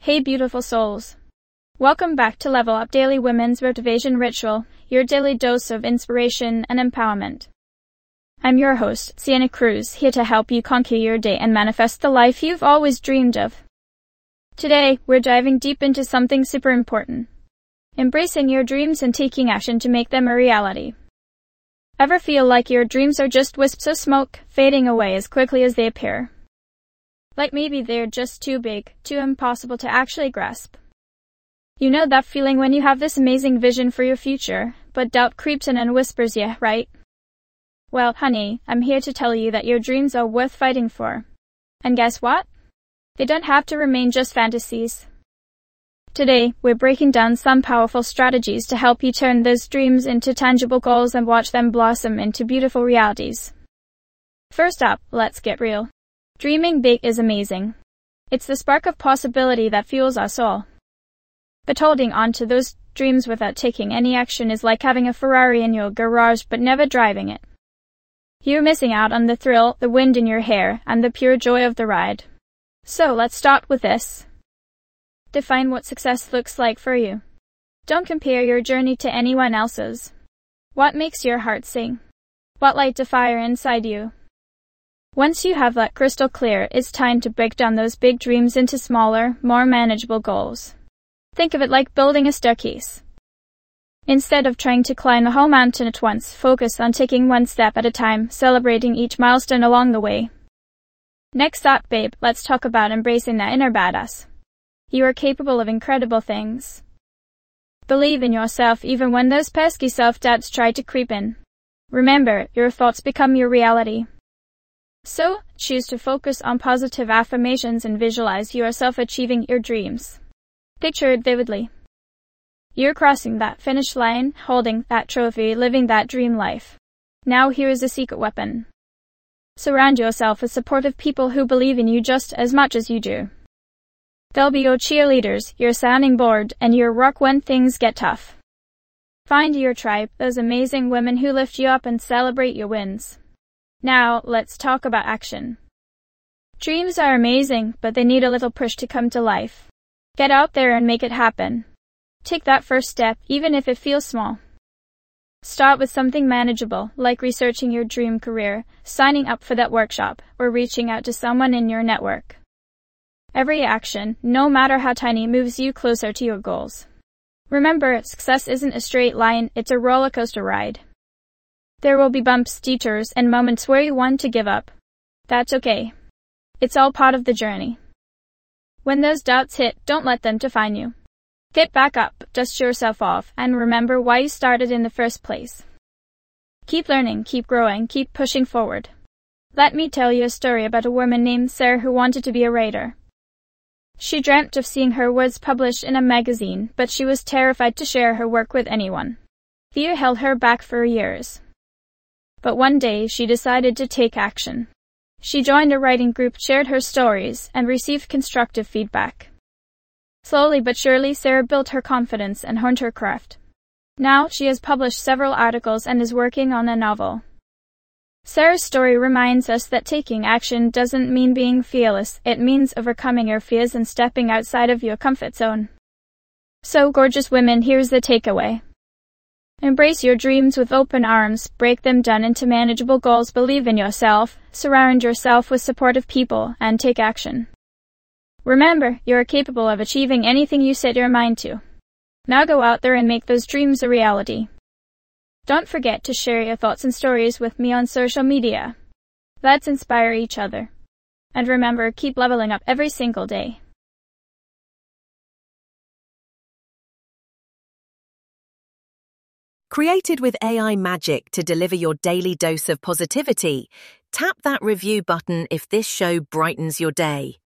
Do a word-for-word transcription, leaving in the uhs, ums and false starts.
Hey beautiful souls. Welcome back to Level Up Daily Women's Motivation Ritual, your daily dose of inspiration and empowerment. I'm your host, Sienna Cruz, here to help you conquer your day and manifest the life you've always dreamed of. Today, we're diving deep into something super important. Embracing your dreams and taking action to make them a reality. Ever feel like your dreams are just wisps of smoke, fading away as quickly as they appear? Like maybe they're just too big, too impossible to actually grasp. You know that feeling when you have this amazing vision for your future, but doubt creeps in and whispers yeah, right? Well, honey, I'm here to tell you that your dreams are worth fighting for. And guess what? They don't have to remain just fantasies. Today, we're breaking down some powerful strategies to help you turn those dreams into tangible goals and watch them blossom into beautiful realities. First up, let's get real. Dreaming big is amazing. It's the spark of possibility that fuels us all. But holding on to those dreams without taking any action is like having a Ferrari in your garage but never driving it. You're missing out on the thrill, the wind in your hair, and the pure joy of the ride. So let's start with this. Define what success looks like for you. Don't compare your journey to anyone else's. What makes your heart sing? What lights a fire inside you? Once you have that crystal clear, it's time to break down those big dreams into smaller, more manageable goals. Think of it like building a staircase. Instead of trying to climb the whole mountain at once, focus on taking one step at a time, celebrating each milestone along the way. Next up, babe, let's talk about embracing that inner badass. You are capable of incredible things. Believe in yourself even when those pesky self-doubts try to creep in. Remember, your thoughts become your reality. So, choose to focus on positive affirmations and visualize yourself achieving your dreams. Picture it vividly. You're crossing that finish line, holding that trophy, living that dream life. Now here is a secret weapon. Surround yourself with supportive people who believe in you just as much as you do. They'll be your cheerleaders, your sounding board, and your rock when things get tough. Find your tribe, those amazing women who lift you up and celebrate your wins. Now, let's talk about action. Dreams are amazing, but they need a little push to come to life. Get out there and make it happen. Take that first step, even if it feels small. Start with something manageable, like researching your dream career, signing up for that workshop, or reaching out to someone in your network. Every action, no matter how tiny, moves you closer to your goals. Remember, success isn't a straight line, it's a roller coaster ride. There will be bumps, detours, and moments where you want to give up. That's okay. It's all part of the journey. When those doubts hit, don't let them define you. Get back up, dust yourself off, and remember why you started in the first place. Keep learning, keep growing, keep pushing forward. Let me tell you a story about a woman named Sarah who wanted to be a writer. She dreamt of seeing her words published in a magazine, but she was terrified to share her work with anyone. Fear held her back for years. But one day, she decided to take action. She joined a writing group, shared her stories, and received constructive feedback. Slowly but surely, Sarah built her confidence and honed her craft. Now, she has published several articles and is working on a novel. Sarah's story reminds us that taking action doesn't mean being fearless, it means overcoming your fears and stepping outside of your comfort zone. So, gorgeous women, here's the takeaway. Embrace your dreams with open arms, break them down into manageable goals, believe in yourself, surround yourself with supportive people, and take action. Remember, you are capable of achieving anything you set your mind to. Now go out there and make those dreams a reality. Don't forget to share your thoughts and stories with me on social media. Let's inspire each other. And remember, keep leveling up every single day. Created with A I magic to deliver your daily dose of positivity, tap that review button if this show brightens your day.